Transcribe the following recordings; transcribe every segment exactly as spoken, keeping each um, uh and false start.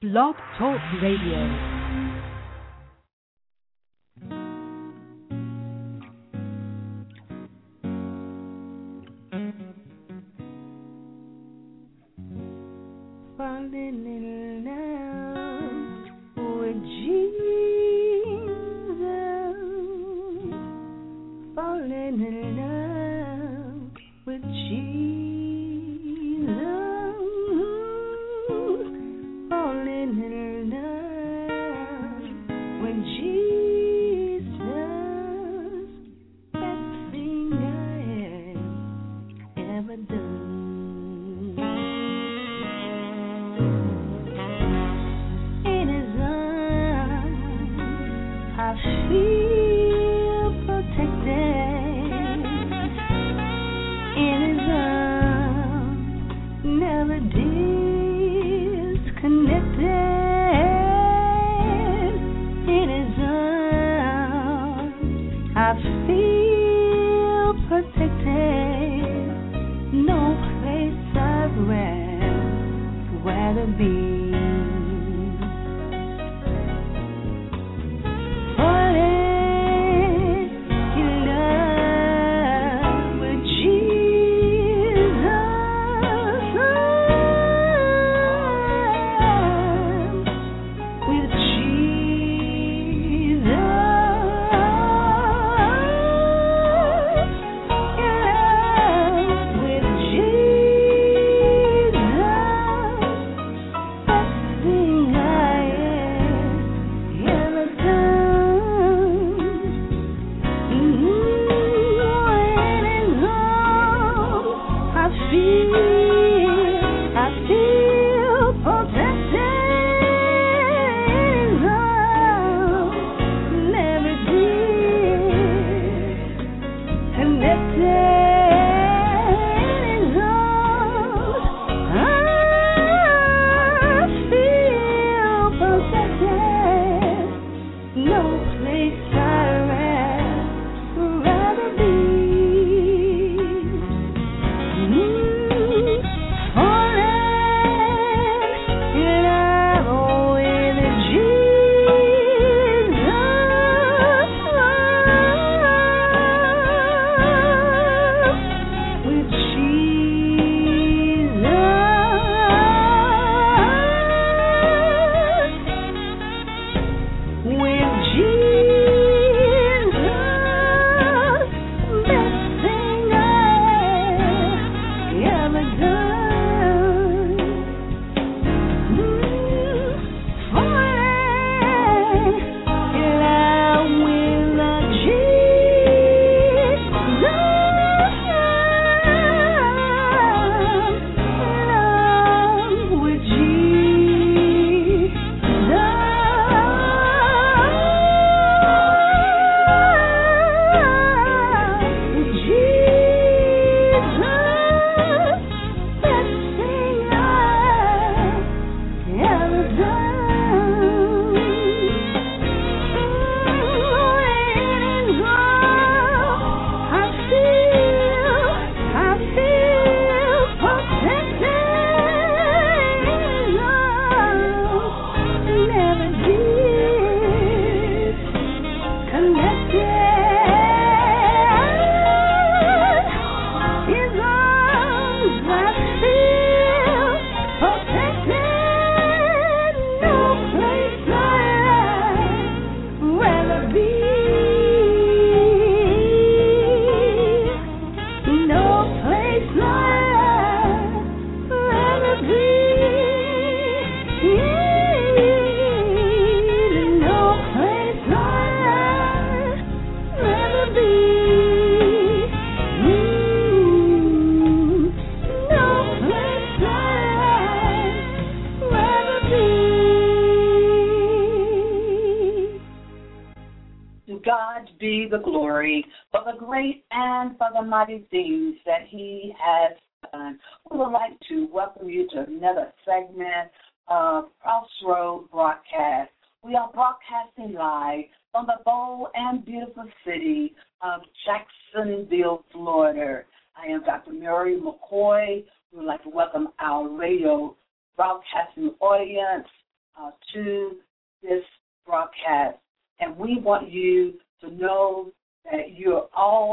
Blog Talk Radio. Falling in love with Jesus, falling in love with Jesus, falling in love with Jesus, best thing I have ever done. I feel protected in His arms, never disconnected in His arms. I feel protected, no place I'd rather be. The glory for the great and for the mighty things that He has done. We would like to welcome you to another segment of Crossroad Broadcast. We are broadcasting live from the bold and beautiful city of Jacksonville, Florida. I am Doctor Mary McCoy. We would like to welcome our radio broadcasting audience uh, to this broadcast. And we want you to know that you're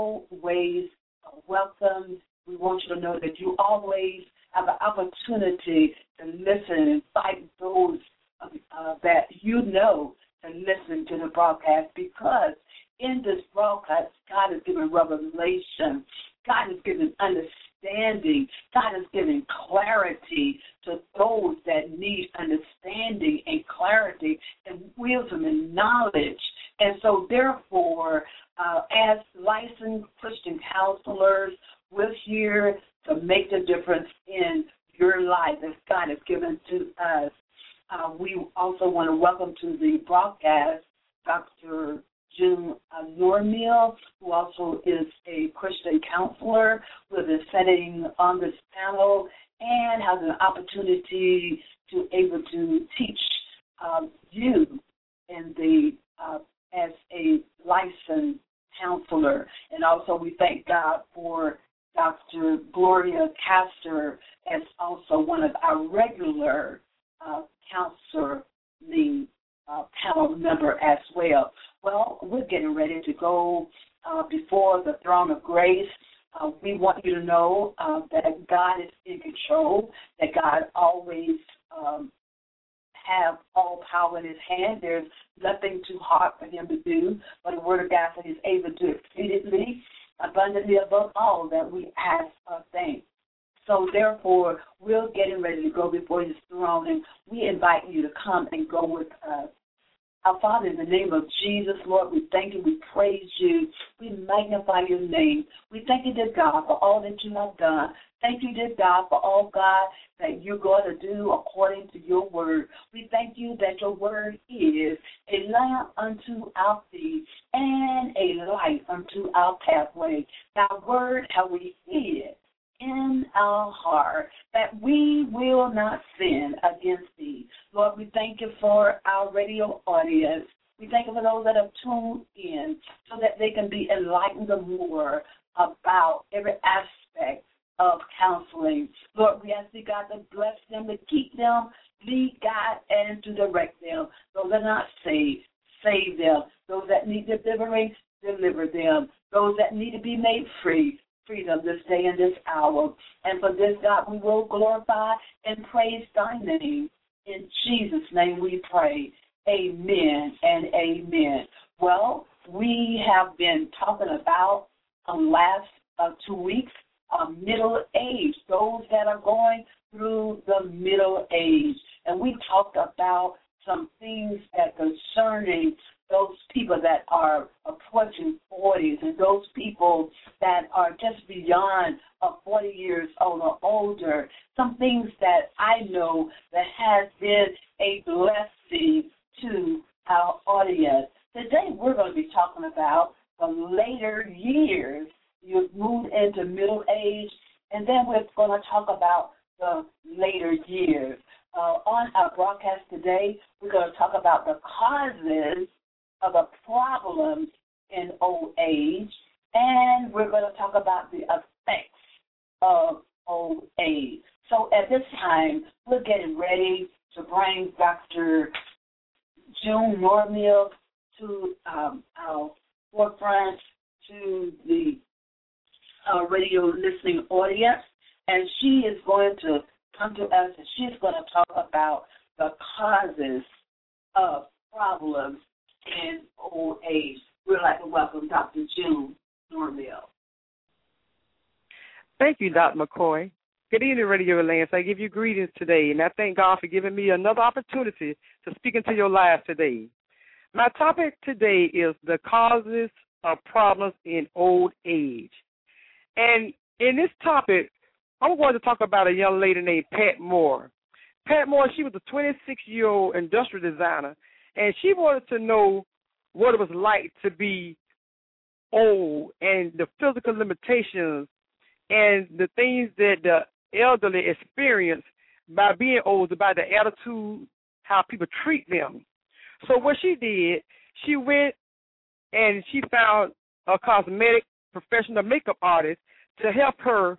always welcome. We want you to know that you always have an opportunity to listen and invite those uh, that you know to listen to the broadcast, because in this broadcast, God is giving revelation. God is giving understanding. God is giving clarity to those that need understanding and clarity and wisdom and knowledge. And so, therefore, uh, as licensed Christian counselors, we're here to make the difference in your life as God has given to us. Uh, we also want to welcome to the broadcast Doctor June uh, Normill, who also is a Christian counselor, who is sitting on this panel and has an opportunity to able to teach um, you in the uh, as a licensed counselor. And also we thank God for Doctor Gloria Castor as also one of our regular uh, counseling uh, panel member as well. Well, we're getting ready to go uh, before the throne of grace. Uh, we want you to know uh, that God is in control, that God always um, have all power in his hand. There's nothing too hard for him to do, but the word of God says he's able to do exceedingly, abundantly above all that we ask or think. So, therefore, we're getting ready to go before his throne, and we invite you to come and go with us. Our Father, in the name of Jesus, Lord, we thank you, we praise you, we magnify your name. We thank you, dear God, for all that you have done. Thank you, dear God, for all, God, that you're going to do according to your word. We thank you that your word is a lamp unto our feet and a light unto our pathway. Thy word have we hid in our heart, that we will not sin against thee. Lord, we thank you for our radio audience. We thank you for those that have tuned in so that they can be enlightened more about every aspect of counseling. Lord, we ask you, God, to bless them, to keep them, lead, guide, and to direct them. Those that are not saved, save them. Those that need deliverance, deliver them. Those that need to be made free, freedom this day and this hour. And for this, God, we will glorify and praise thy name. In Jesus' name we pray. Amen and amen. Well, we have been talking about the um, last uh, two weeks, uh, middle age, those that are going through the middle age. And we talked about some things that concerning those people that are approaching forties and those people that are just beyond uh, forty years old or older, some things that I know that has been a blessing to our audience. Today we're going to be talking about the later years. You've moved into middle age, and then we're going to talk about the later years. Uh, on our broadcast today, we're going to talk about the causes of the problems in old age, and we're going to talk about the effects of old age. So at this time, we're getting ready to bring Doctor June Normill to um, our forefront, to the uh, radio listening audience, and she is going to come to us and she's going to talk about the causes of problems in old age. We'd like to welcome Doctor June Normill. Thank you, Doctor McCoy. Good evening, Radio Alliance. I give you greetings today, and I thank God for giving me another opportunity to speak into your lives today. My topic today is the causes of problems in old age. And in this topic, I'm going to talk about a young lady named Pat Moore. Pat Moore, she was a twenty-six-year-old industrial designer, and she wanted to know what it was like to be old and the physical limitations and the things that the elderly experience by being old, about the attitude, how people treat them. So what she did, she went and she found a cosmetic professional makeup artist to help her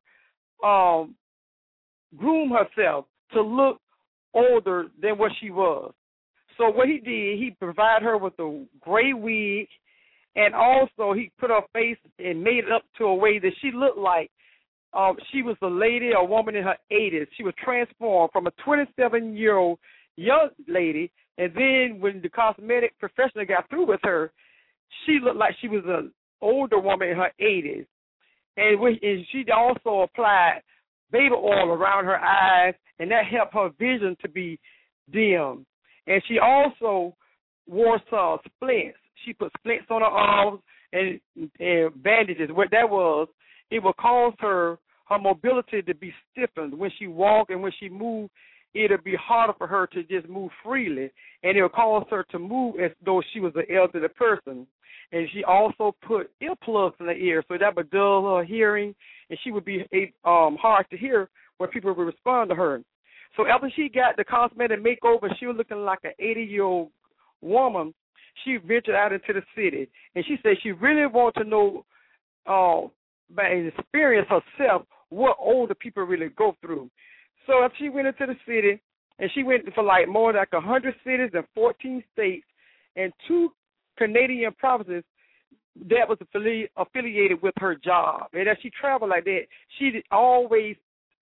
um, groom herself to look older than what she was. So what he did, he provided her with a gray wig, and also he put her face and made it up to a way that she looked like um, she was a lady, a woman in her eighties. She was transformed from a twenty-seven-year-old young lady, and then when the cosmetic professional got through with her, she looked like she was an older woman in her eighties. And, we, and she also applied baby oil around her eyes, and that helped her vision to be dim. And she also wore some splints. She put splints on her arms and, and bandages. What that was, it would cause her, her mobility to be stiffened. When she walked and when she moved, it would be harder for her to just move freely, and it would cause her to move as though she was an elderly person. And she also put earplugs in her ear, so that would dull her hearing, and she would be um, hard to hear when people would respond to her. So after she got the cosmetic makeover, she was looking like an eighty-year-old woman. She ventured out into the city, and she said she really wanted to know uh, by experience herself what older people really go through. So after she went into the city, and she went for like more than like one hundred cities and fourteen states and two Canadian provinces that was affili- affiliated with her job. And as she traveled like that, she always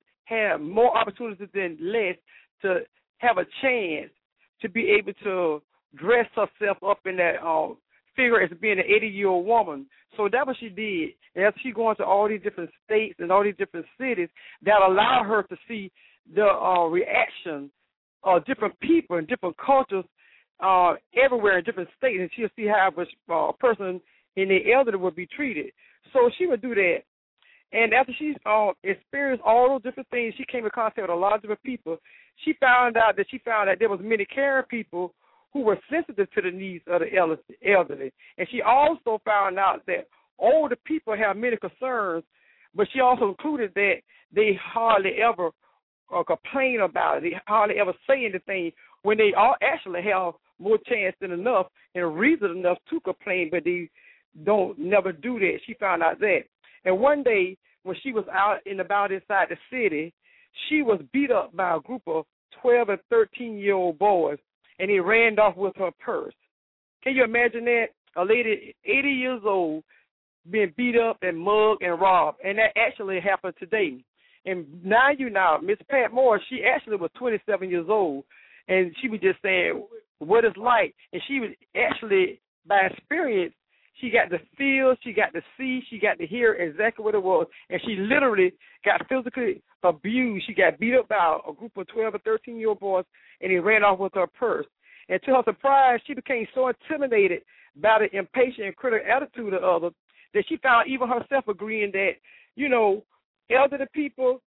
had more opportunities than less to have a chance to be able to dress herself up in that uh, figure as being an eighty-year-old woman. So that's what she did. And as she going to all these different states and all these different cities, that allowed her to see the uh, reaction of different people and different cultures uh, everywhere in different states, and she'll see how a uh, person in the elderly would be treated. So she would do that. And after she uh, experienced all those different things, she came in contact with a lot of different people. She found out that she found that there was many caring people who were sensitive to the needs of the elderly. And she also found out that older people have many concerns, but she also included that they hardly ever uh, complain about it. They hardly ever say anything when they all actually have more chance than enough and reason enough to complain, but they don't never do that. She found out that. And one day when she was out and about inside the city, she was beat up by a group of twelve and thirteen-year-old boys, and they ran off with her purse. Can you imagine that? A lady eighty years old being beat up and mugged and robbed, and that actually happened today. And now you know, Miss Pat Moore, she actually was twenty-seven years old, and she was just saying what it's like. And she was actually, by experience, she got to feel, she got to see, she got to hear exactly what it was. And she literally got physically abused. She got beat up by a group of twelve or thirteen-year-old boys, and they ran off with her purse. And to her surprise, she became so intimidated by the impatient and critical attitude of others that she found even herself agreeing that, you know, elderly people,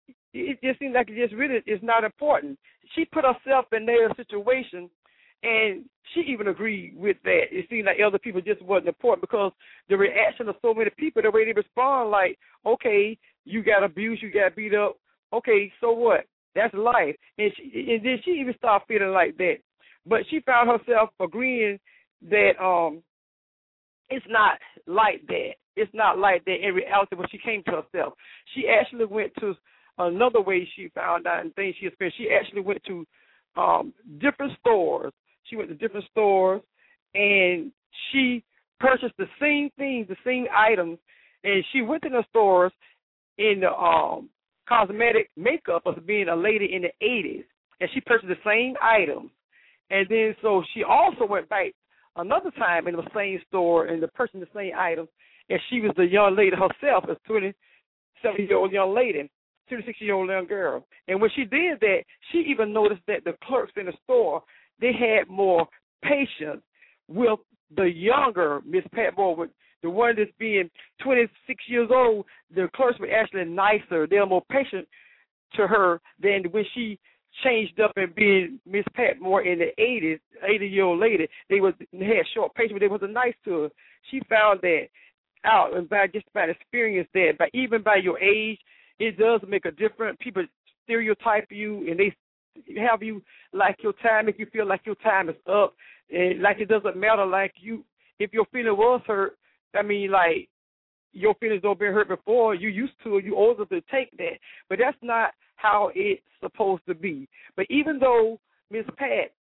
it just seems like it just really is not important. She put herself in their situation, and she even agreed with that. It seemed like elder people just wasn't important because the reaction of so many people, the way they respond, like, okay, you got abused, you got beat up, okay, so what? That's life. And, she, and then she even started feeling like that. But she found herself agreeing that um, it's not like that. It's not like that in reality when she came to herself. She actually went to another way she found out and things she experienced. She actually went to um, different stores. She went to different stores, and she purchased the same things, the same items, and she went to the stores in the um, cosmetic makeup of being a lady in the eighties, and she purchased the same items. And then so she also went back another time in the same store and purchased the same items, and she was the young lady herself, a twenty-seven-year-old young lady, twenty-six-year-old young girl. And when she did that, she even noticed that the clerks in the store, they had more patience with the younger Miss Pat Moore, the one that's being twenty-six years old. The clerks were actually nicer. They were more patient to her than when she changed up and being Miss Pat Moore in the eighties, eighty-year-old lady. They was they had short patience, but they wasn't nice to her. She found that out, and by just by experience that, by even by your age, it does make a difference. People stereotype you, and they have you like your time, make you feel like your time is up, and like it doesn't matter, like you, if your feeling was hurt, I mean, like, your feelings don't been hurt before, you used to, you older to take that, but that's not how it's supposed to be. But even though Miss Pat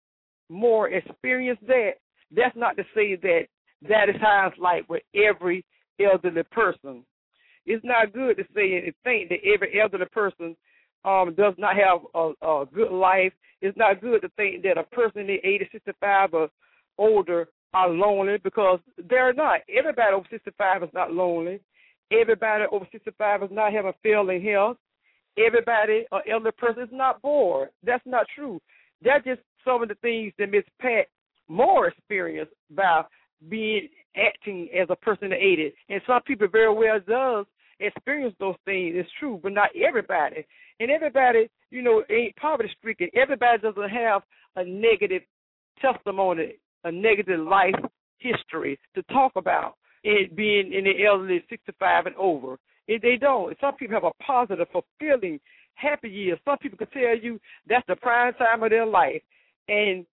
more experienced that, that's not to say that that is how it's like with every elderly person. It's not good to say and think that every elderly person um, does not have a, a good life. It's not good to think that a person in eighty, sixty-five or older are lonely, because they're not. Everybody over sixty-five is not lonely. Everybody over sixty-five is not having failing health. Everybody, an elderly person, is not bored. That's not true. That's just some of the things that Miss Pat more experienced by being acting as a person in the eighties. And some people very well does experience those things. It's true, but not everybody. And everybody, you know, ain't poverty-stricken. Everybody doesn't have a negative testimony, a negative life history to talk about it being in the elderly sixty-five and over. If they don't. Some people have a positive, fulfilling, happy years. Some people can tell you that's the prime time of their life. And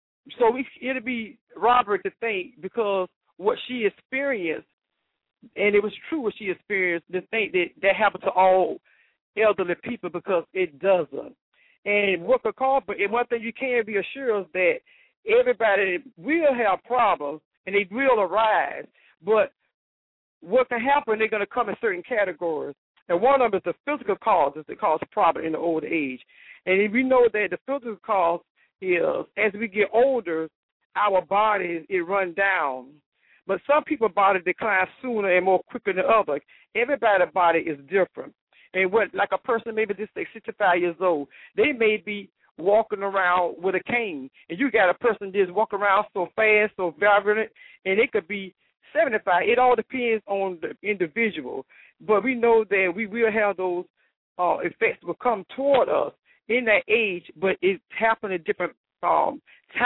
so we, it'll be robbery to think, because what she experienced, and it was true what she experienced, to think that that happened to all elderly people, because it doesn't. And what could cause, but one thing you can be assured is that everybody will have problems, and they will arise, but what can happen, they're going to come in certain categories. And one of them is the physical causes that cause problems in the old age. And if we know that the physical cause is, as we get older, our bodies, it run down. But some people's body declines sooner and more quicker than others. Everybody's body is different. And what, like a person maybe just like sixty-five years old, they may be walking around with a cane. And you got a person just walk around so fast, so vibrant, and it could be seventy-five. It all depends on the individual. But we know that we will have those uh, effects will come toward us in that age, but it happens in different um,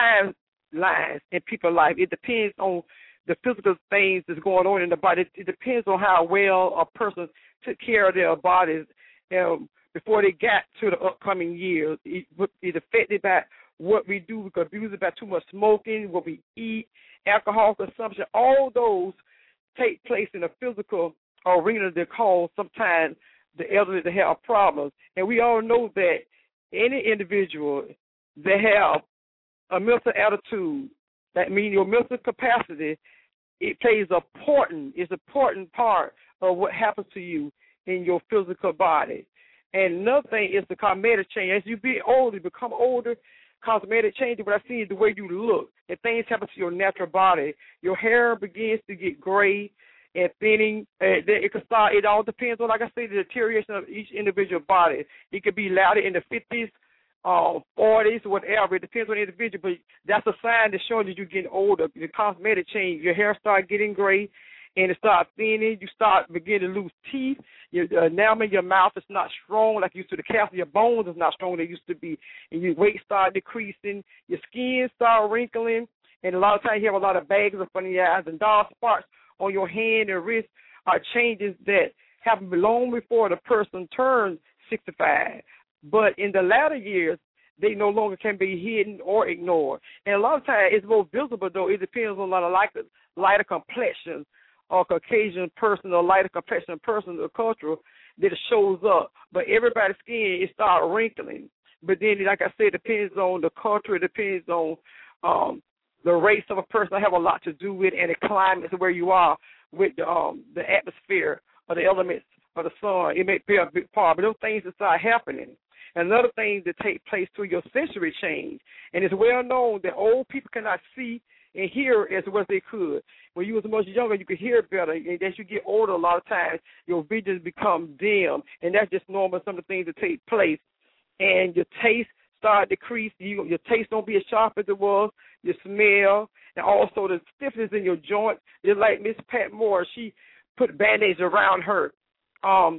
timelines in people's life. It depends on the physical things that's going on in the body. It, it depends on how well a person took care of their bodies um, before they got to the upcoming years. It, it affected by what we do. We could abuse it by too much smoking, what we eat, alcohol consumption. All those take place in the physical arena that cause sometimes the elderly to have problems. And we all know that any individual that have a mental attitude, that means your mental capacity, it plays an important, it's an important part of what happens to you in your physical body. And another thing is the cosmetic change. As you get older, you become older, cosmetic change, what I see is the way you look. And things happen to your natural body. Your hair begins to get gray and thinning. And it can start, it all depends on, like I say, the deterioration of each individual body. It could be louder in the fifties, uh, forties, whatever. It depends on the individual, but that's a sign that's showing that you're getting older. The cosmetic change, your hair start getting gray, and it starts thinning. You start beginning to lose teeth. Your uh, enamel in your mouth is not strong like you used to. The calf of your bones is not strong like they used to be. And your weight start decreasing. Your skin start wrinkling. And a lot of times you have a lot of bags up under your eyes, and dark spots on your hand and wrist are changes that happen long before the person turns sixty-five. But in the latter years, they no longer can be hidden or ignored. And a lot of times it's more visible, though. It depends on a lot of lighter, lighter complexion or Caucasian person or lighter complexion person or cultural that it shows up. But everybody's skin, it starts wrinkling. But then, like I said, it depends on the culture. It depends on um, the race of a person. I have a lot to do with, and the climate where you are with the, um, the atmosphere or the elements of the sun. It may play a big part, but those things that start happening. Another thing that take place to your sensory change, and it's well known that old people cannot see and hear as well as they could. When you was much younger, you could hear better, and as you get older, a lot of times your vision become dim, and that's just normal. Some of the things that take place, and your taste start decrease. You, your taste don't be as sharp as it was. Your smell, and also the stiffness in your joint. Just like Miss Pat Moore, she put band-aids around her um,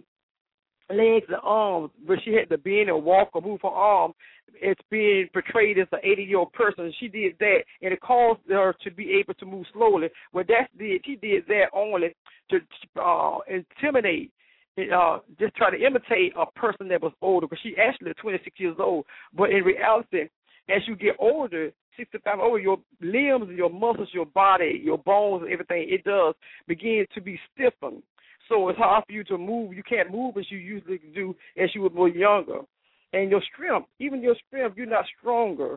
legs and arms, but she had to bend and walk or move her arm. It's being portrayed as an eighty-year-old person. She did that, and it caused her to be able to move slowly. Well, that's did she did that only to uh, intimidate, uh, just try to imitate a person that was older, because she actually is twenty-six years old. But in reality, as you get older, sixty-five older, your limbs, your muscles, your body, your bones, and everything, it does begin to be stiffened. So it's hard for you to move. You can't move as you usually do as you were more younger. And your strength, even your strength, you're not stronger.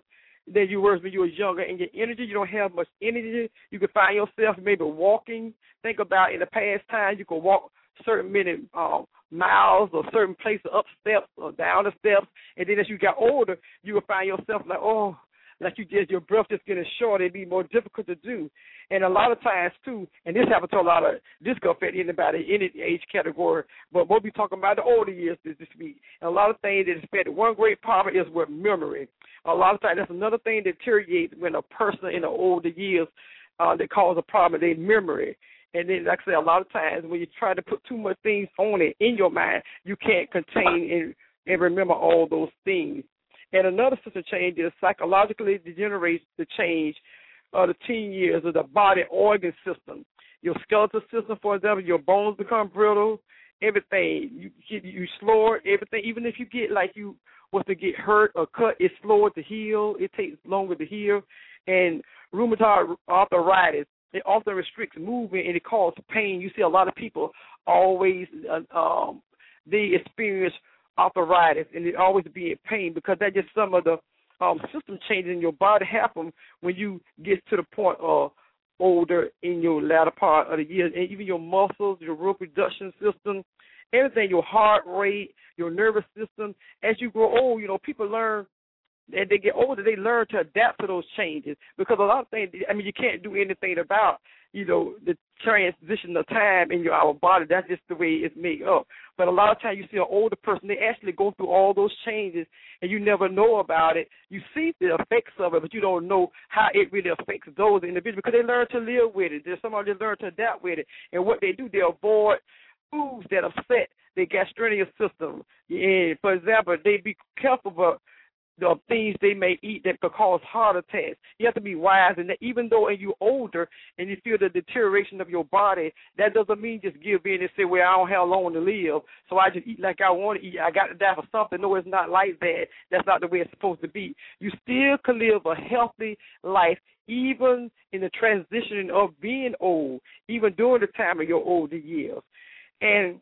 than you were when you were younger. And your energy, you don't have much energy. You can find yourself maybe walking. Think about in the past time, you could walk certain many um, miles or certain places up steps or down the steps. And then as you got older, you would find yourself like, oh, like you just, your breath just getting short. It'd be more difficult to do. And a lot of times, too, and this happens to a lot of, this could affect anybody in any age category, but we'll be talking about the older years this week. And a lot of things that affect, one great problem is with memory. A lot of times, that's another thing that deteriorates when a person in the older years uh, that cause a problem, their memory. And then, like I say, a lot of times when you try to put too much things on it in your mind, you can't contain and, and remember all those things. And another system change is psychologically degenerates the change of the teen years of the body organ system. Your skeletal system, for example, your bones become brittle, everything. You you, you slower, everything. Even if you get like you was to get hurt or cut, it's slower to heal. It takes longer to heal. And rheumatoid arthritis, it often restricts movement and it causes pain. You see a lot of people always, uh, um, they experience arthritis, and it always be in pain because that's just some of the um, system changes in your body happen when you get to the point of older in your latter part of the year, and even your muscles, your reproduction system, everything, your heart rate, your nervous system. As you grow old, you know, people learn, as they get older, they learn to adapt to those changes because a lot of things, I mean, you can't do anything about, you know, the transition of time in your our body. That's just the way it's made up. But a lot of times you see an older person, they actually go through all those changes, and you never know about it. You see the effects of it, but you don't know how it really affects those individuals because they learn to live with it. There's somebody that learn to adapt with it. And what they do, they avoid foods that upset their gastrointestinal system. And for example, they be careful about the things they may eat that could cause heart attacks. You have to be wise, and that even though you're older and you feel the deterioration of your body, that doesn't mean just give in and say, well, I don't have long to live, so I just eat like I want to eat. I got to die for something. No, it's not like that. That's not the way it's supposed to be. You still can live a healthy life even in the transition of being old, even during the time of your older years. And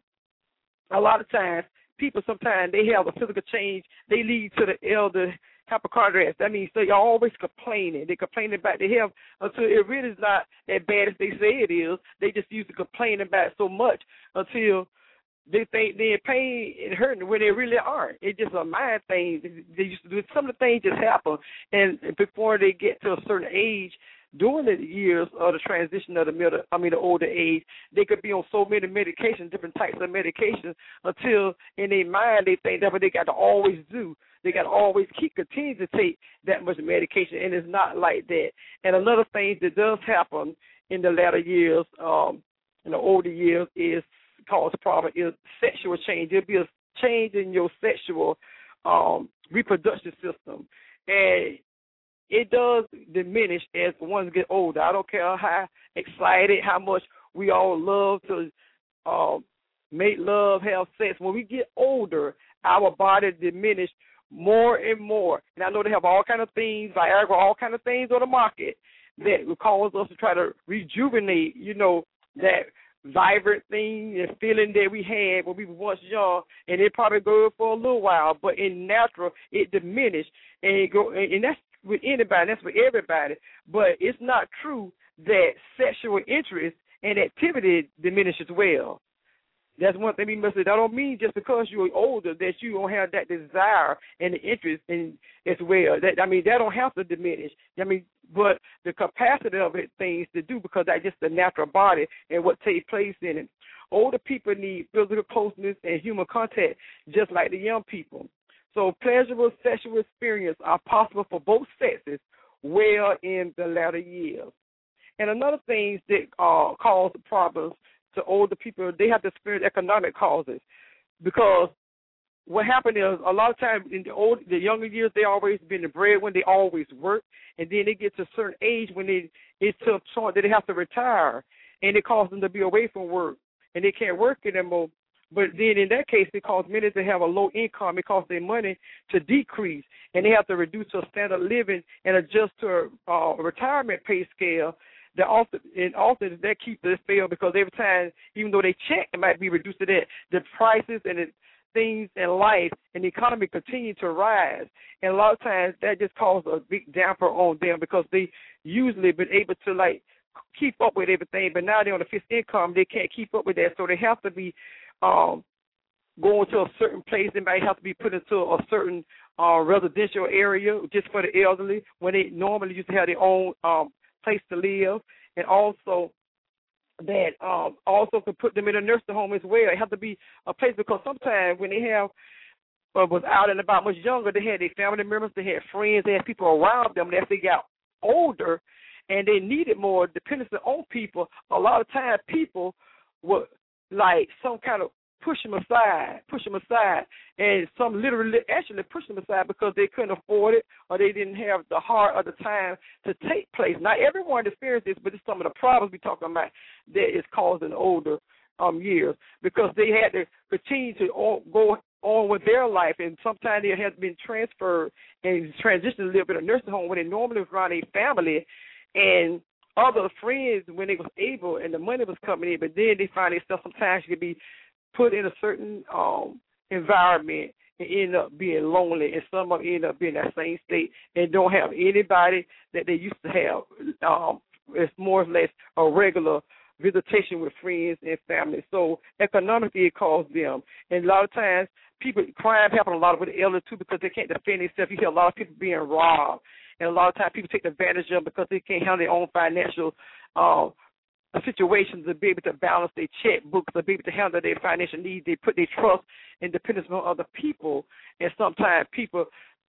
a lot of times, people sometimes, they have a physical change. They lead to the elder hypochondriacs. That means they're always complaining. They're complaining about their health until it really is not as bad as they say it is. They just used to complain about it so much until they think they're in pain and hurting when they really aren't. It's just a mind thing. They used to do it. Some of the things just happen, and before they get to a certain age, during the years of the transition of the middle, I mean the older age, they could be on so many medications, different types of medications, until in their mind they think that's what they got to always do. They got to always keep continue to take that much medication, and it's not like that. And another thing that does happen in the latter years, um, in the older years, is cause problem is sexual change. There'll be a change in your sexual um, reproduction system, and it does diminish as ones get older. I don't care how excited, how much we all love to uh, make love, have sex. When we get older, our body diminishes more and more. And I know they have all kind of things, Viagra, all kind of things on the market that will cause us to try to rejuvenate, you know, that vibrant thing and feeling that we had when we were once young, and it probably goes for a little while. But in natural, it diminished, and it go, and that's with anybody, that's for everybody. But it's not true that sexual interest and activity diminish as well. That's one thing we must say. That don't mean just because you're older that you don't have that desire and the interest in as well. That I mean, that don't have to diminish. I mean, but the capacity of it things to do, because that's just the natural body and what takes place in it. Older people need physical closeness and human contact just like the young people. So pleasurable sexual experience are possible for both sexes well in the latter years. And another thing that uh, cause problems to older people, they have to experience economic causes, because what happened is a lot of times in the old, the younger years, they always been the breadwinner, they always work, and then they get to a certain age when they it's to a point that they have to retire, and it causes them to be away from work, and they can't work anymore. But then in that case, it causes many to have a low income. It causes their money to decrease, and they have to reduce their standard of living and adjust to a uh, retirement pay scale. That often, and often that keeps this fail, because every time, even though they check, it might be reduced to that, the prices and it, things in life and the economy continue to rise. And a lot of times that just causes a big damper on them because they usually been able to, like, keep up with everything, but now they're on a fixed income. They can't keep up with that, so they have to be um, going to a certain place. They might have to be put into a certain uh, residential area just for the elderly when they normally used to have their own um, place to live, and also that um, also could put them in a nursing home as well. It has to be a place because sometimes when they have uh, was out and about much younger, they had their family members, they had friends, they had people around them. And as they got older and they needed more dependence on people, a lot of times people would like some kind of push them aside, push them aside, and some literally actually push them aside because they couldn't afford it or they didn't have the heart or the time to take place. Not everyone experiences this, but it's some of the problems we're talking about that is causing older um, years because they had to continue to all, go on with their life, and sometimes they had been transferred and transitioned to live in a nursing home when they normally was around a family and other friends when they was able and the money was coming in, but then they find themselves sometimes could be put in a certain um, environment and end up being lonely, and some of them end up being in that same state and don't have anybody that they used to have. Um, it's more or less a regular visitation with friends and family. So economically it costs them. And a lot of times people, crime happen a lot with the elderly too because they can't defend themselves. You hear a lot of people being robbed. And a lot of times people take advantage of them because they can't handle their own financial uh, situations to be able to balance their checkbooks, to be able to handle their financial needs. They put their trust and dependence on other people, and sometimes people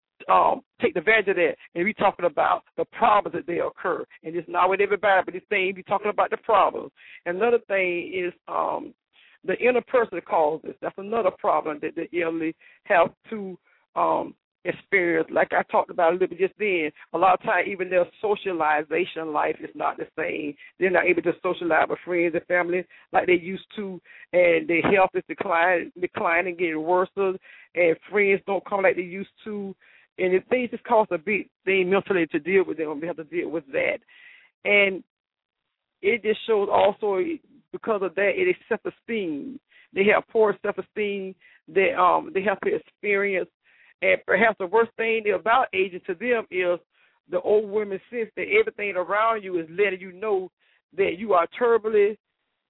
um, take advantage of that. And we're talking about the problems that they occur. And it's not with everybody, but this thing, we're talking about the problems. Another thing is um, the interpersonal causes. That's another problem that the elderly have to um, experience. Like I talked about a little bit just then, a lot of times even their socialization life is not the same. They're not able to socialize with friends and family like they used to, and their health is declining, declining, getting worse, and friends don't come like they used to, and it, things just cause a big thing mentally to deal with them. They have to deal with that, and it just shows also because of that it is self-esteem. They have poor self-esteem. They um they have to experience. And perhaps the worst thing about aging to them is the old women sense that everything around you is letting you know that you are terribly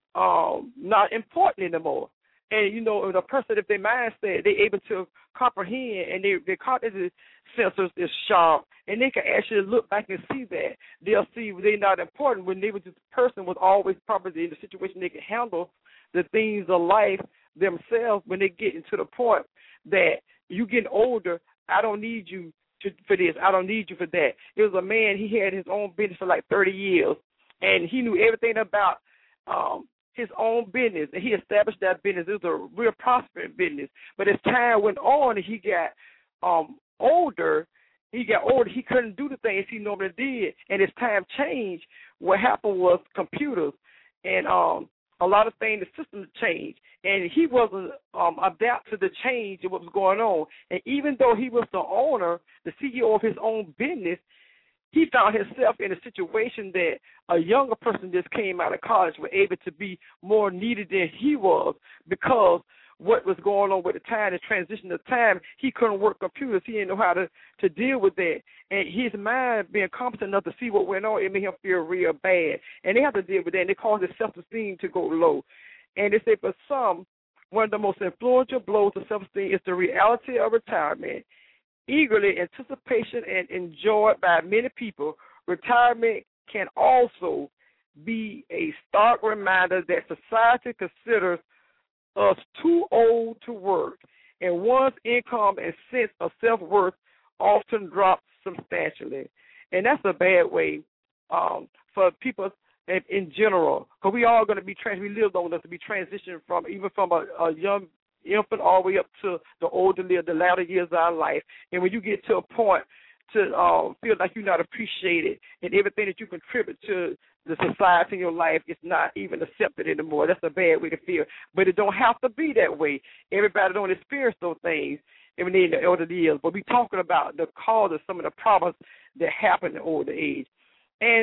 um, not important anymore. And, you know, the person, if their mindset, they're able to comprehend and they, their cognitive sensors is sharp, and they can actually look back and see that. They'll see they're not important when they were just person was always probably in the situation they can handle the things of life themselves when they get into the point that you getting older, I don't need you to, for this. I don't need you for that. It was a man, he had his own business for like thirty years, and he knew everything about um, his own business, and he established that business. It was a real prosperous business. But as time went on and he got um, older, he got older, he couldn't do the things he normally did, and as time changed, what happened was computers, and um, a lot of things, the system changed, and he wasn't um, adapt to the change of what was going on. And even though he was the owner, the C E O of his own business, he found himself in a situation that a younger person just came out of college was able to be more needed than he was because what was going on with the time, the transition of time, he couldn't work computers. He didn't know how to, to deal with that. And his mind being competent enough to see what went on, it made him feel real bad. And they have to deal with that, and it caused his self-esteem to go low. And they say for some, one of the most influential blows to self-esteem is the reality of retirement. Eagerly anticipation and enjoyed by many people, retirement can also be a stark reminder that society considers us too old to work, and one's income and sense of self-worth often drops substantially. And that's a bad way um, for people in, in general, because we all going to be trans. We live long enough to be transitioned from even from a, a young infant all the way up to the older, the latter years of our life. And when you get to a point to uh, feel like you're not appreciated and everything that you contribute to the society in your life is not even accepted anymore. That's a bad way to feel. But it don't have to be that way. Everybody don't experience those things even in the older years. But we're talking about the cause of some of the problems that happen in older age. And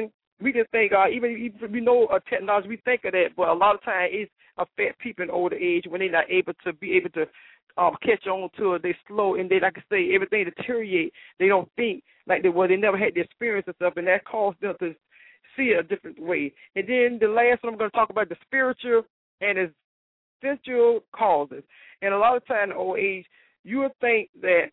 we just think, uh, even even we know uh, technology, we think of that, but a lot of times it affects people in older age when they're not able to be able to um, catch on to it. They slow, and they, like I say, everything deteriorate. They don't think like they were. They never had the experience and stuff, and that caused them to see it a different way. And then the last one I'm going to talk about, the spiritual and its sensual causes. And a lot of times in old age, you would think that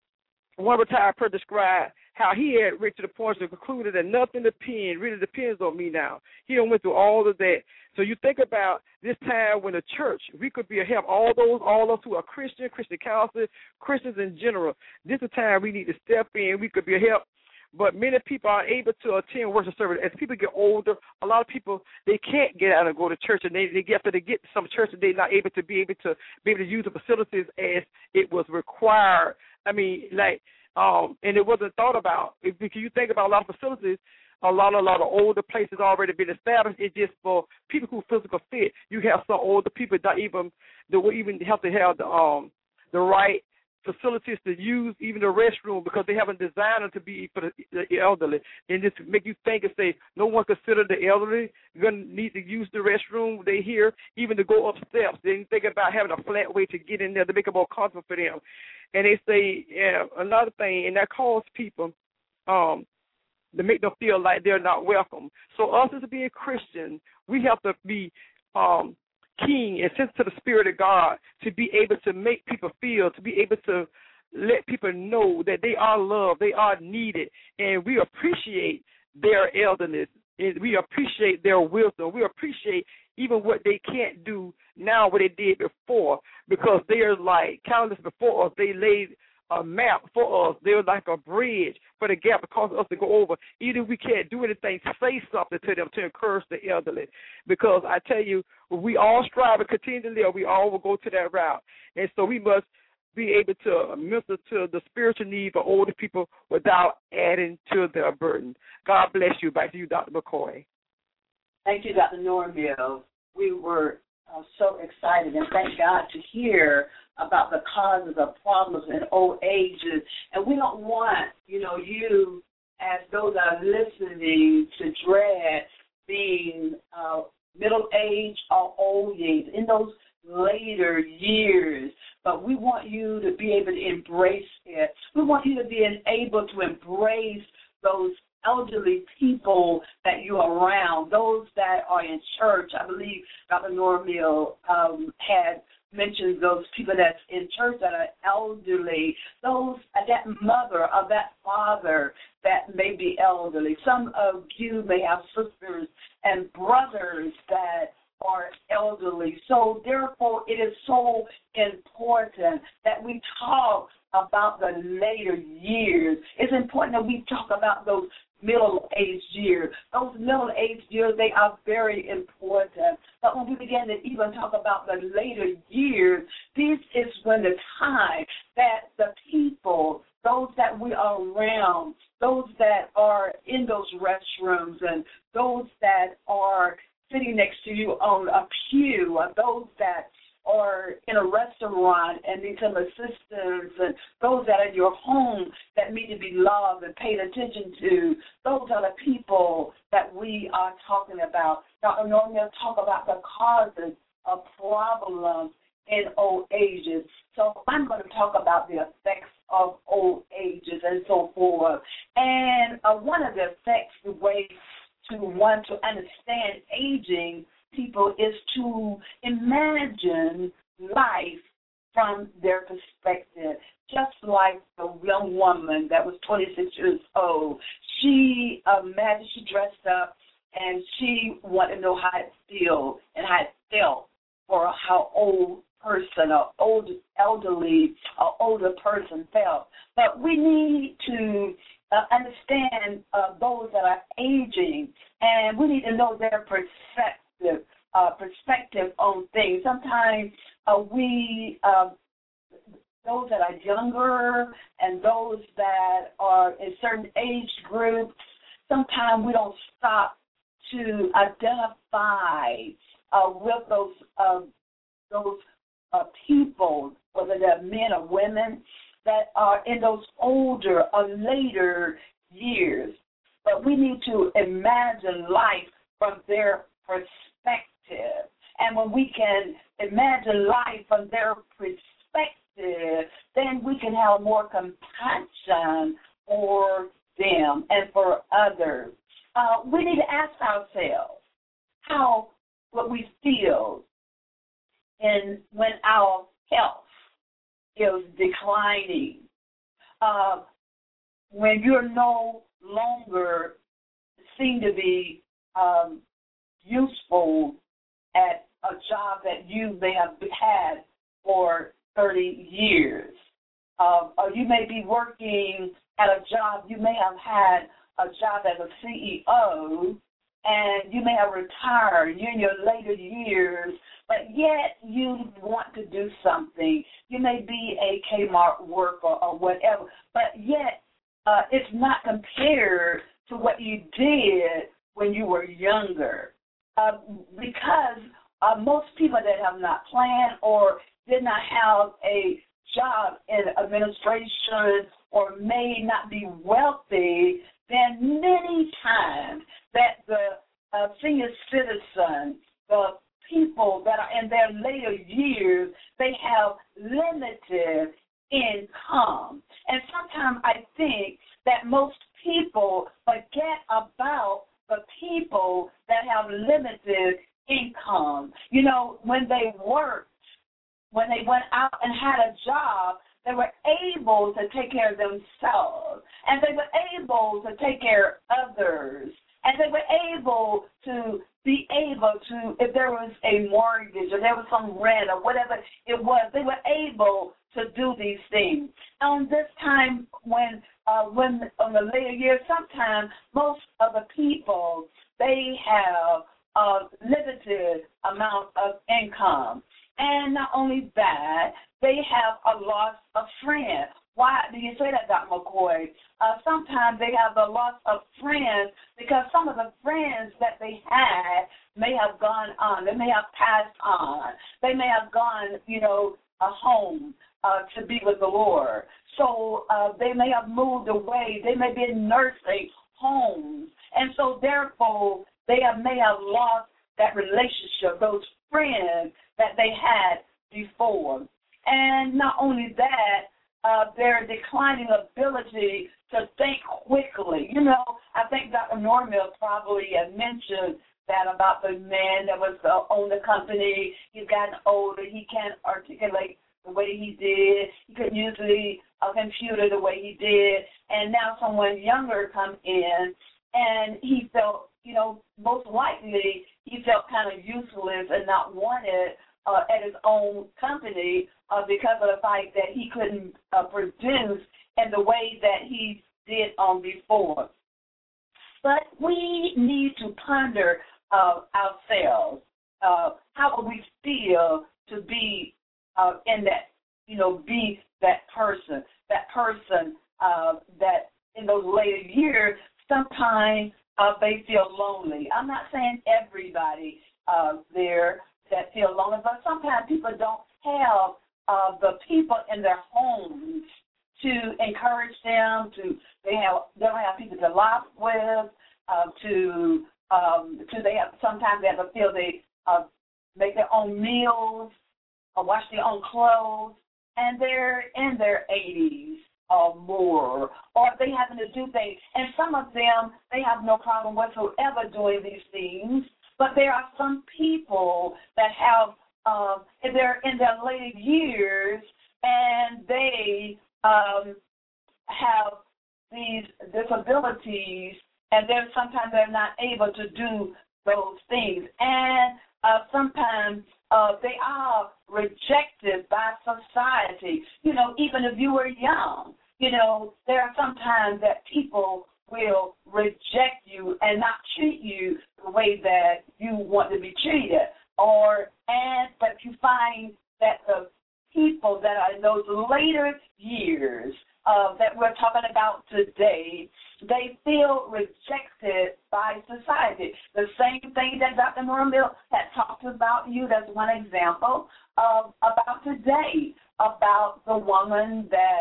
one retired person described how he had reached to the point to conclude that nothing depends, really depends on me now. He done went through all of that. So you think about this time when the church, we could be a help, all those, all of us who are Christian, Christian counselors, Christians in general. This is a time we need to step in. We could be a help. But many people are able to attend worship service. As people get older, a lot of people, they can't get out and go to church, and they, they get after they get to some churches, they're not able to be able to be able to use the facilities as it was required. I mean, like, um, and it wasn't thought about. If, if you think about a lot of facilities, a lot, a lot of older places already been established. It's just for people who physical fit. You have some older people that even that will even have to have the um the right facilities to use, even the restroom, because they haven't designed them to be for the, the elderly. And just make you think and say, no one consider the elderly going to need to use the restroom. They here, even to go up steps. They think about having a flat way to get in there to make it more comfortable for them. And they say, yeah, another thing, and that causes people um, to make them feel like they're not welcome. So us as being Christians, we have to be um, keen and sensitive to the Spirit of God to be able to make people feel, to be able to let people know that they are loved, they are needed, and we appreciate their elderliness, and we appreciate their wisdom. We appreciate even what they can't do now, what they did before, because they're like countless before us. They laid a map for us. They're like a bridge for the gap to cause us to go over. Either we can't do anything, say something to them to encourage the elderly. Because I tell you, we all strive to continue to live. We all will go to that route. And so we must be able to minister to the spiritual need for older people without adding to their burden. God bless you. Back to you, Doctor McCoy. Thank you, Doctor Norville. We were uh, so excited, and thank God to hear about the causes of problems in old ages. And we don't want, you know, you as those that are listening to dread being uh, middle age or old age, in those later years. But we want you to be able to embrace it. We want you to be able to embrace those elderly people that you're around, those that are in church. I believe Doctor Norville um, had mentioned those people that's in church that are elderly, those that mother or that father that may be elderly. Some of you may have sisters and brothers that are elderly. So therefore, it is so important that we talk about the later years. It's important that we talk about those middle-aged years. Those middle-aged years, they are very important. But when we begin to even talk about the later years, this is when the time that the people, those that we are around, those that are in those restrooms, and those that are sitting next to you on a pew, or those that or in a restaurant and need some assistance, and those that are in your home that need to be loved and paid attention to, those are the people that we are talking about. Now, I'm going to talk about the causes of problems in old ages. So I'm going to talk about the effects of old ages and so forth. And uh, one of the effects, the way to want to understand aging people is to imagine life from their perspective. Just like the young woman that was twenty-six years old, she imagined, she dressed up, and she wanted to know how it feels and how it felt for how old person or old elderly or older person felt. But we need to uh, understand uh, those that are aging, and we need to know their perspective. Uh, perspective on things. Sometimes uh, we, uh, those that are younger and those that are in certain age groups, sometimes we don't stop to identify uh, with those uh, those uh, people, whether they're men or women, that are in those older or later years. but we need to imagine life from their perspective. And when we can imagine life from their perspective, then we can have more compassion for them and for others. Uh, we need to ask ourselves how what we feel in when our health is declining, uh, when you're no longer seen to be um, useful at a job that you may have had for thirty years. Uh, or you may be working at a job, you may have had a job as a C E O, and you may have retired, you're in your later years, but yet you want to do something. You may be a Kmart worker or whatever, but yet uh, it's not compared to what you did when you were younger. Uh, because uh, most people that have not planned or did not have a job in administration or may not be wealthy, then many times that the uh, senior citizens, the people that are in their later years, they have limited income. And sometimes I think that most people forget about the people that have limited income. You know, when they worked, when they went out and had a job, they were able to take care of themselves, and they were able to take care of others, and they were able to be able to, if there was a mortgage or there was some rent or whatever it was, they were able to do these things. On this time when, uh, when on the later years, sometimes most of the people, they have a limited amount of income. And not only that, they have a loss of friends. Why do you say that, Doctor McCoy? Uh, sometimes they have the loss of friends because some of the friends that they had may have gone on. They may have passed on. They may have gone, you know, a home uh, to be with the Lord. So uh, they may have moved away. They may be in nursing homes. And so, therefore, they have, may have lost that relationship, those friends that they had before. And not only that, uh, their declining ability to think quickly. You know, I think Doctor Normill probably had mentioned that about the man that was uh, on the company. He's gotten older. He can't articulate the way he did. He couldn't use the uh, computer the way he did. And now someone younger come in, and he felt, you know, most likely he felt kind of useless and not wanted uh, at his own company uh, because of the fact that he couldn't uh, produce in the way that he did on before. But we need to ponder uh, ourselves. Uh, how would we feel to be uh, in that, you know, be that person, that person uh, that in those later years, sometimes uh, they feel lonely. I'm not saying everybody uh, there that feel lonely, but sometimes people don't have uh, the people in their homes to encourage them. To they have they don't have people to laugh with. Uh, to um, to they have sometimes they have to feel they uh, make their own meals or wash their own clothes, and they're in their eighties or more, or they having to do things. And some of them, they have no problem whatsoever doing these things, but there are some people that have, um, they're in their later years, and they um, have these disabilities, and then sometimes they're not able to do those things. And uh, sometimes uh, they are rejected by society. You know, even if you were young, you know, there are sometimes that people will reject you and not treat you the way that you want to be treated. Or, and, but you find that the people that are in those later years uh, that we're talking about today, they feel rejected by society. The same thing that Doctor Normill had talked about you, that's one example of about today, about the woman that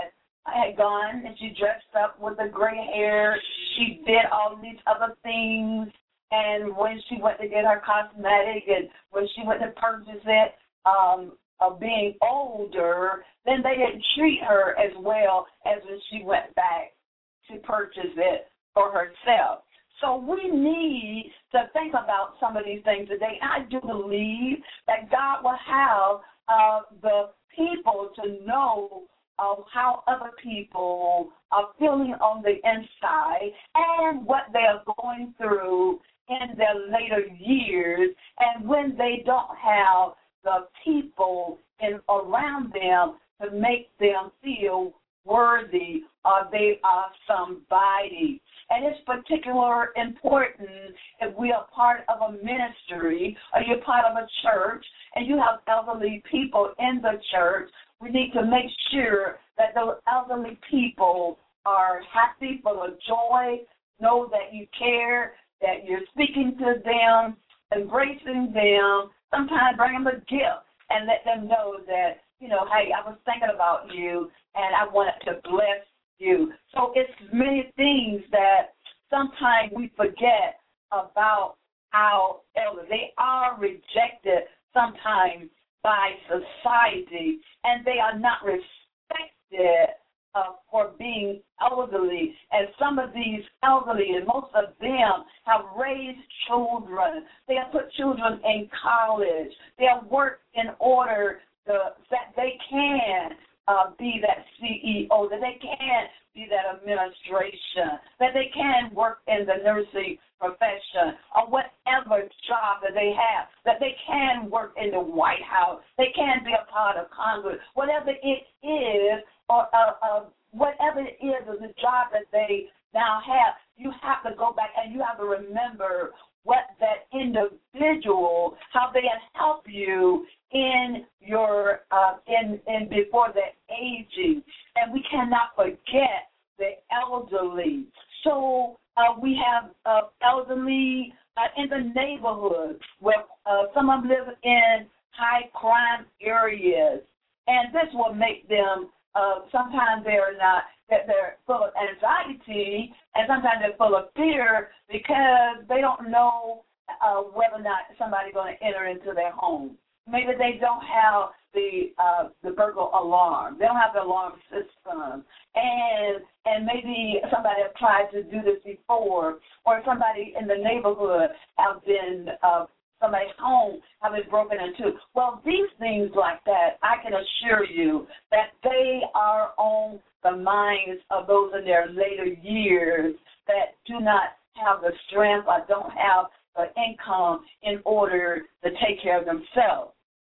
had gone and she dressed up with the gray hair. She did all these other things. And when she went to get her cosmetic and when she went to purchase it, um, of being older, then they didn't treat her as well as when she went back to purchase it for herself. So we need to think about some of these things today. I do believe that God will have uh, the people to know of how other people are feeling on the inside and what they are going through in their later years, and when they don't have the people in, around them to make them feel worthy or they are somebody. And it's particularly important if we are part of a ministry or you're part of a church and you have elderly people in the church. We need to make sure that those elderly people are happy, full of joy, know that you care, that you're speaking to them, embracing them, sometimes bring them a gift and let them know that, you know, hey, I was thinking about you and I wanted to bless you. So it's many things that sometimes we forget about our elders. They are rejected sometimes by society, and they are not respected uh, for being elderly. And some of these elderly, and most of them, have raised children. They have put children in college. They have worked in order to, that they can uh, be that C E O, that they can be that administration, that they can work in the nursing profession or whatever job that they have, that they can work in the White House, they can be a part of Congress, whatever it is, or uh, uh, whatever it is, or the job that they now have, you have to go back and you have to remember what that individual, how they have helped you in your uh, in in before their aging, and we cannot forget the elderly. So uh, we have uh, elderly uh, in the neighborhood where uh, some of them live in high crime areas, and this will make them. Uh, sometimes they're not, that they're full of anxiety, and sometimes they're full of fear because they don't know uh, whether or not somebody's going to enter into their home. Maybe they don't have the uh, the burglar alarm. They don't have the alarm system, and and maybe somebody has tried to do this before, or somebody in the neighborhood have been. Uh, Somebody's home have been broken into. Well, these things like that, I can assure you that they are on the minds of those in their later years that do not have the strength or don't have the income in order to take care of themselves.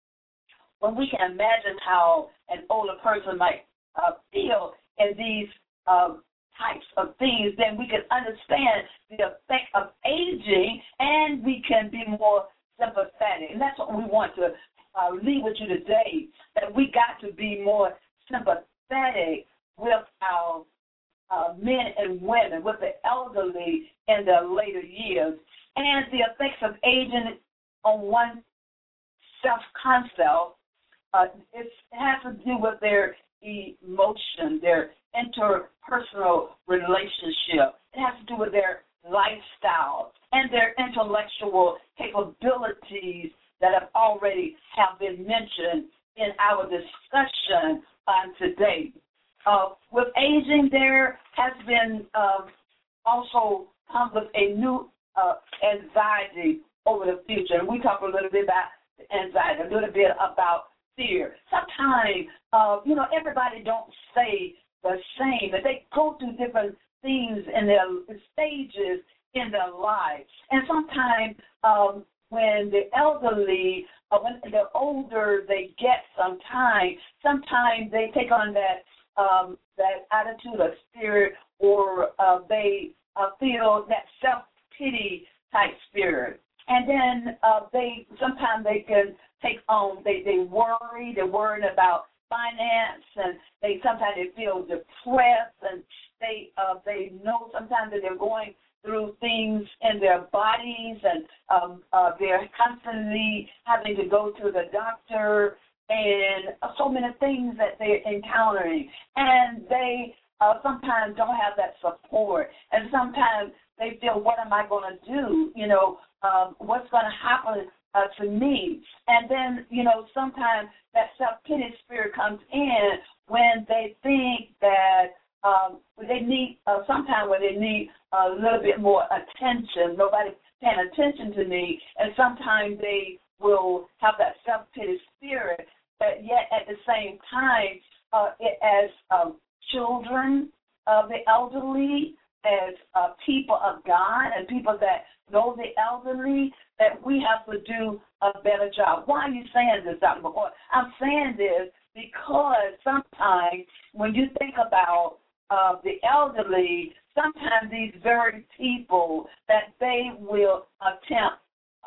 When we can imagine how an older person might uh, feel in these uh, types of things, then we can understand the effect of aging and we can be more sympathetic. And that's what we want to uh, leave with you today, that we got to be more sympathetic with our uh, men and women, with the elderly in their later years. And the effects of aging on one's self-concept, uh, it has to do with their emotion, their interpersonal relationship. It has to do with their lifestyle and their intellectual capabilities that have already have been mentioned in our discussion on today. Uh, with aging, there has been uh, also comes with a new uh, anxiety over the future. And we talk a little bit about anxiety, a little bit about fear. Sometimes, uh, you know, everybody don't say the same, but they go through different things in their stages in their lives. And sometimes um, when the elderly, uh, when the older they get sometimes, sometimes they take on that um, that attitude of spirit, or uh, they uh, feel that self-pity type spirit. And then uh, they sometimes they can take on, they, they worry, they're worried about finance, and they sometimes they feel depressed, and they uh, they know sometimes that they're going through things in their bodies, and um, uh, they're constantly having to go to the doctor, and so many things that they're encountering, and they uh, sometimes don't have that support, and sometimes they feel, what am I going to do? You know, um, what's going to happen uh, to me? And then, you know, sometimes that self-pity spirit comes in when they think that um, they need, uh, sometimes when they need a little bit more attention, nobody paying attention to me, and sometimes they will have that self-pity spirit, but yet at the same time, uh, it, as um, children of the elderly, as uh, people of God and people that know the elderly, that we have to do a better job. Why are you saying this, Doctor McCoy? I'm saying this because sometimes when you think about uh, the elderly, sometimes these very people that they will attempt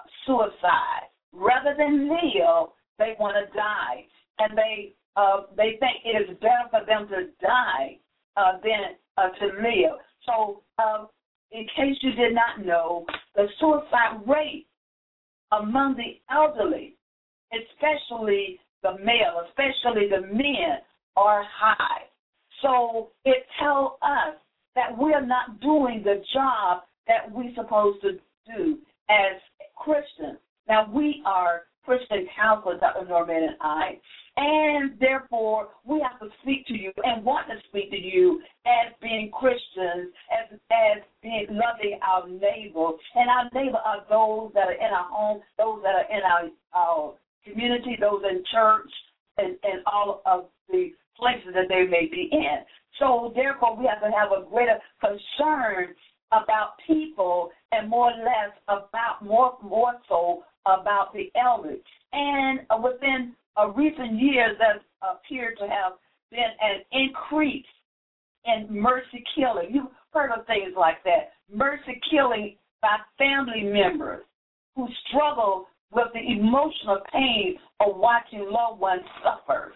suicide. Rather than live, they want to die. And they uh, they think it is better for them to die uh, than uh, to live. So um, in case you did not know, the suicide rate among the elderly, especially the male, especially the men, are high. So it tells us that we're not doing the job that we're supposed to do as Christians. Now, we are Christian counselors, Doctor Norman and I, and therefore we have to speak to you and want to speak to you as being Christians, as as being loving our neighbor. And our neighbor are those that are in our home, those that are in our, our community, those in church, and, and all of the places that they may be in. So therefore we have to have a greater concern about people and more or less about, more, more so about the elders. And uh, within uh, recent years, there appeared to have been an increase in mercy killing. You've heard of things like that. Mercy killing by family members who struggle with the emotional pain of watching loved ones suffer.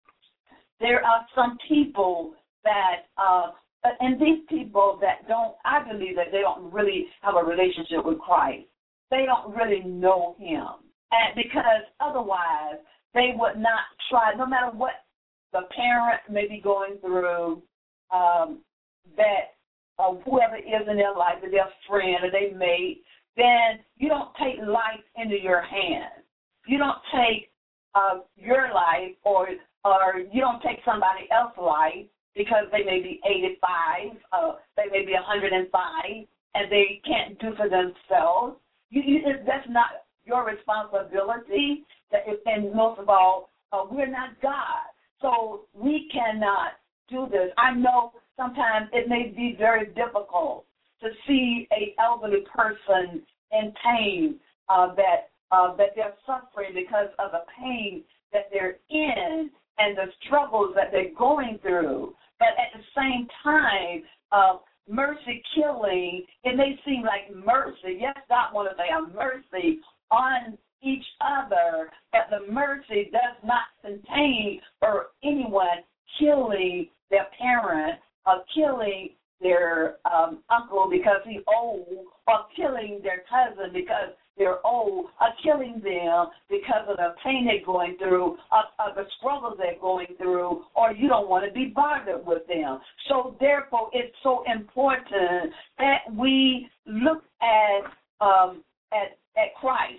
There are some people that, uh, and these people that don't, I believe that they don't really have a relationship with Christ. They don't really know him. And because otherwise they would not try, no matter what the parent may be going through, um, that uh, whoever is in their life, or their friend or their mate, then you don't take life into your hands. You don't take uh, your life or or you don't take somebody else's life because they may be eighty-five, uh, they may be one hundred five, and they can't do for themselves. You, you, that's not your responsibility. And most of all, uh, we're not God. So we cannot do this. I know sometimes it may be very difficult to see an elderly person in pain, uh, that uh, that they're suffering because of the pain that they're in and the struggles that they're going through. But at the same time, uh, mercy killing, it may seem like mercy. Yes, God wants to say a mercy on each other, but the mercy does not contain or anyone killing their parent or killing their um, uncle because he's old, or killing their cousin because they're old, or killing them because of the pain they're going through, or, or the struggles they're going through, or you don't want to be bothered with them. So therefore, it's so important that we look at um, at, at Christ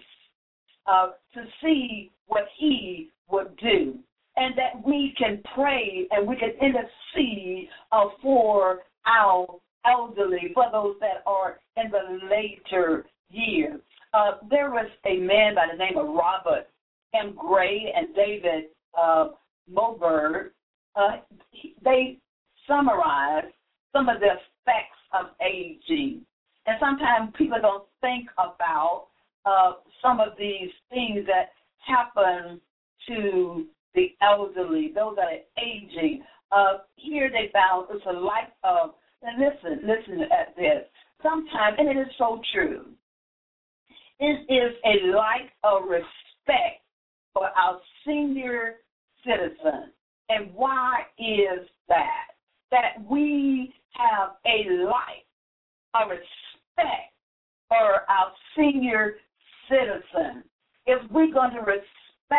uh, to see what he would do, and that we can pray and we can intercede uh, for our elderly, for those that are in the later years. Uh, there was a man by the name of Robert M. Gray and David uh, Moberg. Uh, they summarized some of the effects of aging. And sometimes people don't think about uh, some of these things that happen to the elderly, those that are aging. Uh, here they found it's a life of, and listen, listen at this. Sometimes, and it is so true, it is a life of respect for our senior citizens. And why is that? That we have a life of respect for our senior citizens. If we're going to respect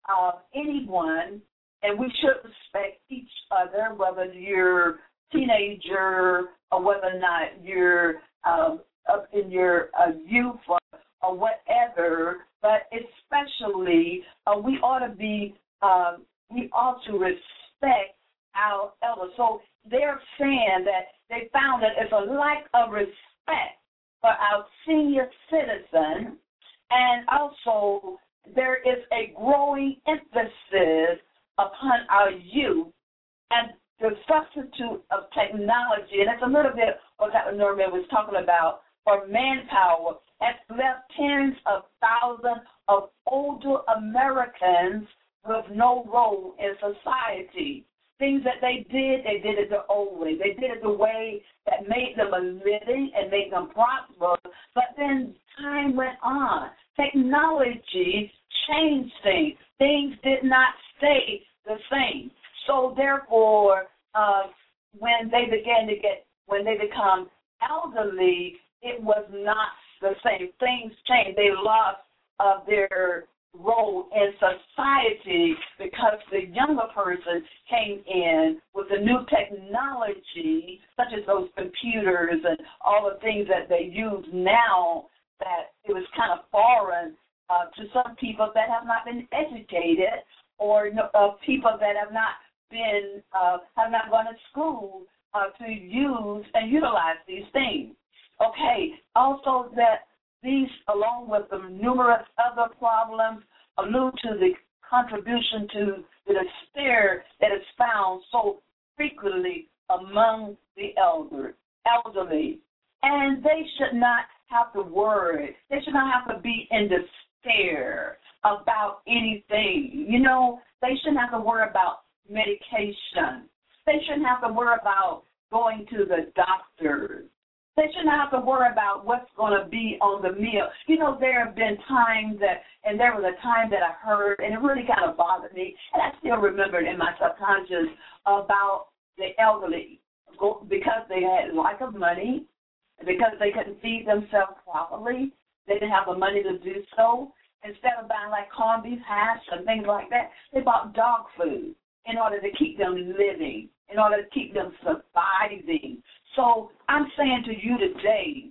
uh, anyone, and we should respect each other, whether you're a teenager or whether or not you're um, up in your uh, youth or, or whatever, but especially uh, we ought to be, uh, we ought to respect our elders. So they're saying that they found that it's a lack of respect for our senior citizens, and also there is a growing emphasis upon our youth and the substitute of technology, and that's a little bit what Doctor Norman was talking about, for manpower, has left tens of thousands of older Americans with no role in society. Things that they did, they did it the old way. They did it the way that made them a living and made them prosper. But then time went on. Technology changed things. Things did not stay the same. So therefore, uh, when they began to get, when they become elderly, it was not the same. Things changed. They lost uh, their role in society because the younger person came in with the new technology, such as those computers and all the things that they use now, that it was kind of foreign uh, to some people that have not been educated, or uh, people that have not been uh, have not gone to school uh, to use and utilize these things. Okay, also that these, along with the numerous other problems, allude to the contribution to the despair that is found so frequently among the elder, elderly. And they should not have to worry. They should not have to be in despair about anything. You know, they shouldn't have to worry about medication. They shouldn't have to worry about going to the doctors. They shouldn't have to worry about what's going to be on the meal. You know, there have been times that, and there was a time that I heard, and it really kind of bothered me, and I still remember it in my subconscious, about the elderly, because they had lack of money, because they couldn't feed themselves properly. They didn't have the money to do so. Instead of buying like corned beef hash and things like that, they bought dog food in order to keep them living, in order to keep them surviving. So I'm saying to you today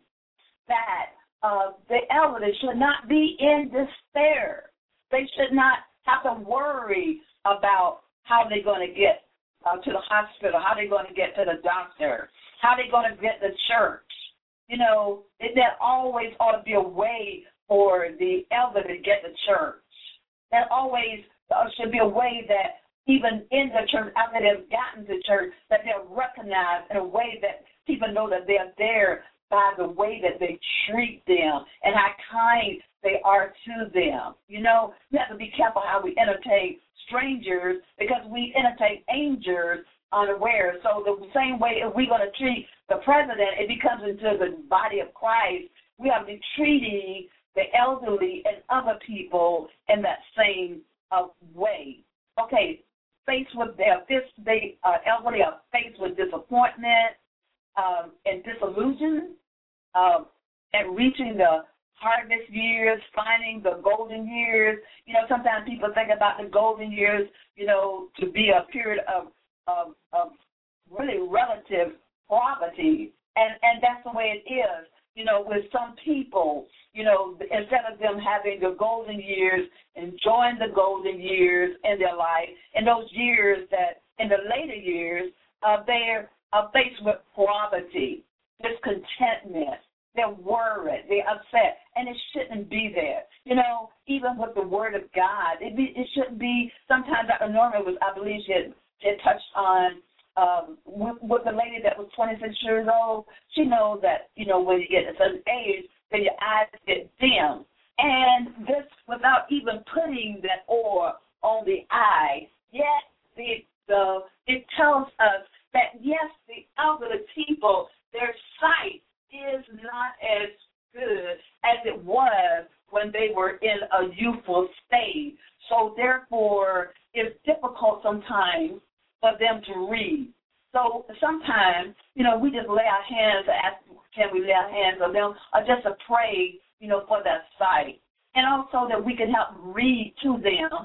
that uh, the elderly should not be in despair. They should not have to worry about how they're going to get uh, to the hospital, how they're going to get to the doctor, how they're going to get to church. You know, it, there always ought to be a way for the elderly to get to church. There always uh, should be a way that even in the church, after they've gotten to church, that they're recognized in a way that people know that they're there by the way that they treat them and how kind they are to them. You know, we have to be careful how we entertain strangers, because we entertain angels unaware. So the same way, if we're going to treat the president, if he comes into the body of Christ, we have to be treating the elderly and other people in that same uh, way. Okay, faced with their this, they uh, elderly are faced with disappointment um, and disillusion, um, and reaching the harvest years, finding the golden years. You know, sometimes people think about the golden years, you know, to be a period of of, of really relative poverty, and and that's the way it is. You know, with some people, you know, instead of them having the golden years, enjoying the golden years in their life, in those years that, in the later years, uh, they're uh, faced with poverty, discontentment, they're worried, they're upset, and it shouldn't be there. You know, even with the Word of God, it, be, it shouldn't be, sometimes Doctor Norman was, I believe she had, she had touched on, Um, with, with the lady that was twenty-six years old, she knows that, you know, when you get a certain age, then your eyes get dim. And this, without even putting that oil on the eye, yet the, the it tells us that, yes, the elderly people, their sight is not as good as it was when they were in a youthful state. So, therefore, it's difficult sometimes for them to read. So sometimes, you know, we just lay our hands, ask, can we lay our hands on them, or just to pray, you know, for that sight. And also that we can help read to them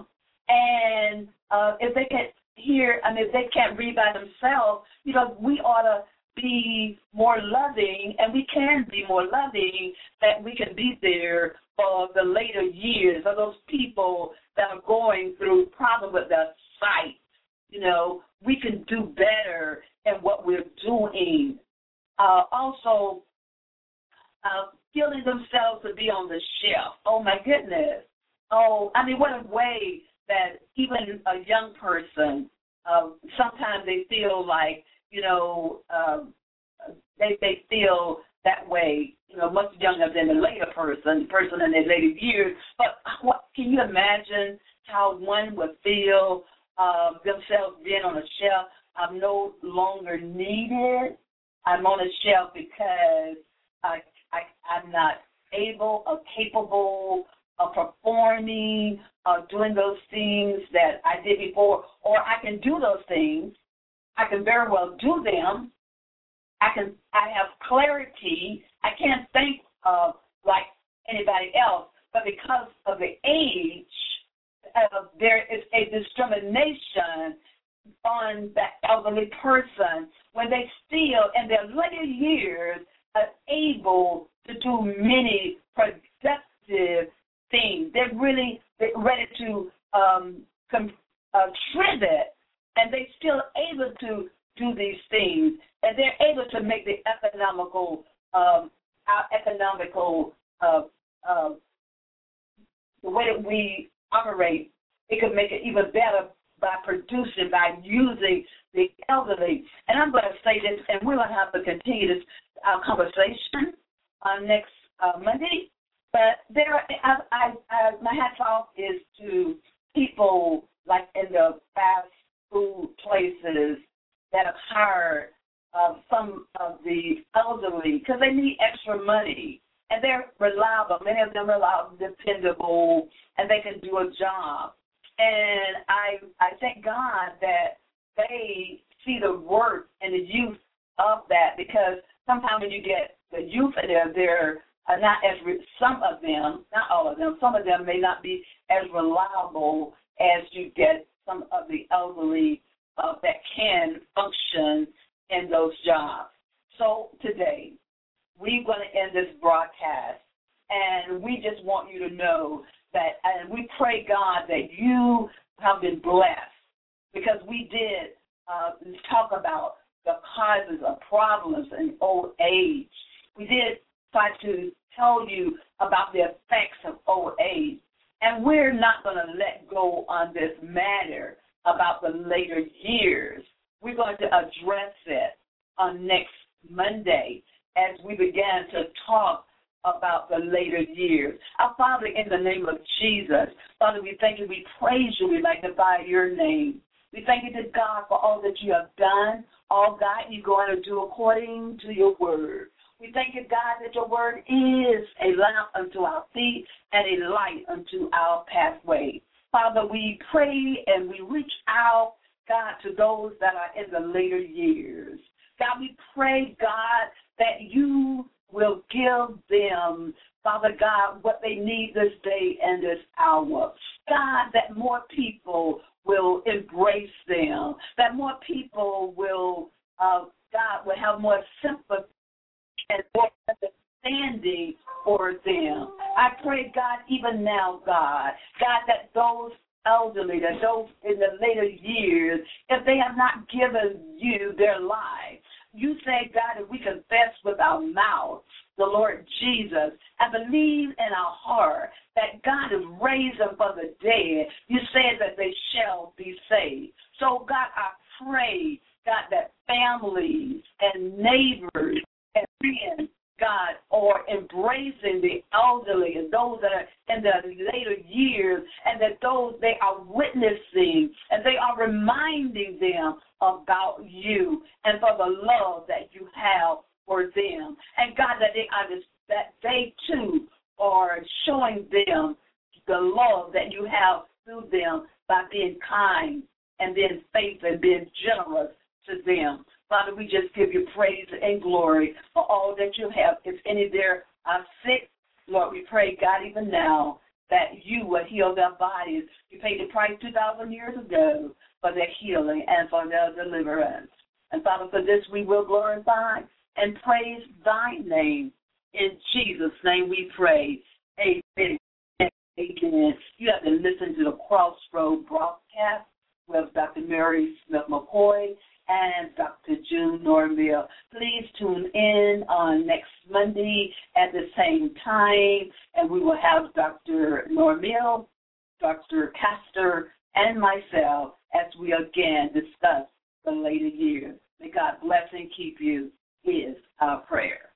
And uh, if they can hear, I mean, if they can't read by themselves, you know, we ought to be more loving, and we can be more loving, that we can be there for the later years of those people that are going through problems with their sight. You know, we can do better in what we're doing. Uh, also, uh, feeling themselves to be on the shelf. Oh, my goodness. Oh, I mean, what a way that even a young person, uh, sometimes they feel like, you know, um, they they feel that way, you know, much younger than the later person, the person in their later years. But what can you imagine how one would feel uh, themselves being on a shelf? I'm no longer needed. I'm on a shelf because I, I I'm not able or capable of performing or doing those things that I did before, or I can do those things. I can very well do them. I can. I have clarity. I can't think of like anybody else, but because of the age, uh, there is a discrimination on that elderly person when they still, in their later years, are able to do many productive things. They're really ready to um, contribute, and they're still able to do these things, and they're able to make the economical, um, our economical, uh, uh, the way that we operate, it could make it even better by producing, by using the elderly. And I'm going to say this, and we're going to have to continue this our conversation uh, next uh, Monday. But there, are, I, I, I, my hats off is to people like in the fast food places that have hired uh, some of the elderly because they need extra money, and they're reliable. Many of them are reliable, dependable, and they can do a job. And I I thank God that they see the worth and the use of that, because sometimes when you get the youth in there, they're uh, not as re- some of them, not all of them, some of them may not be as reliable as you get some of the elderly uh, that can function in those jobs. So today, we're going to end this broadcast, and we just want you to know that, and we pray, God, that you have been blessed, because we did uh, talk about the causes of problems in old age. We did try to tell you about the effects of old age, and we're not going to let go on this matter about the later years. We're going to address it on next Monday as we begin to talk about the later years. Our Father, in the name of Jesus, Father, we thank you, we praise you, we magnify your name. We thank you to God for all that you have done, all God you're going to do according to your word. We thank you, God, that your word is a lamp unto our feet and a light unto our pathway. Father, we pray and we reach out, God, to those that are in the later years. God, we pray, God, that you will give them, Father God, what they need this day and this hour. God, that more people will embrace them, that more people will, uh, God, will have more sympathy and more understanding for them. I pray, God, even now, God, God, that those elderly, that those in the later years, if they have not given you their life, you say, God, if we confess with our mouth the Lord Jesus and believe in our heart that God has raised them from the dead, you said that they shall be saved. So, God, I pray, God, that families and neighbors and friends, God, are embracing the elderly and those that are in the later years, and that those they are witnessing and they are reminding them about you and for the love that you have for them. And God, that they understand, that they too are showing them the love that you have through them by being kind and being faithful and being generous to them. Father, we just give you praise and glory for all that you have. If any there are sick, Lord, we pray, God, even now, that you will heal their bodies. You paid the price two thousand years ago for their healing and for their deliverance. And, Father, for this we will glorify and praise thy name. In Jesus' name we pray. Amen. Amen. You have to listen to the Crossroad broadcast with Doctor Mary Smith McCoy and Doctor June Norville. Please tune in on next Monday at the same time, and we will have Doctor Norville, Doctor Castor, and myself as we again discuss the later years. May God bless and keep you is our prayer.